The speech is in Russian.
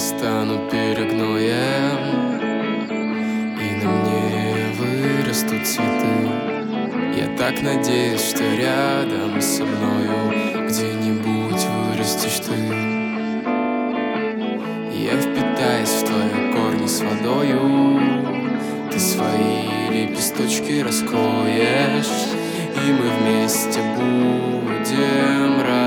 стану перегноем, и на мне вырастут цветы. Я так надеюсь, что рядом со мною где-нибудь вырастешь ты. Я впитаюсь в твои корни с водою, ты свои лепесточки раскроешь, и мы вместе будем расти.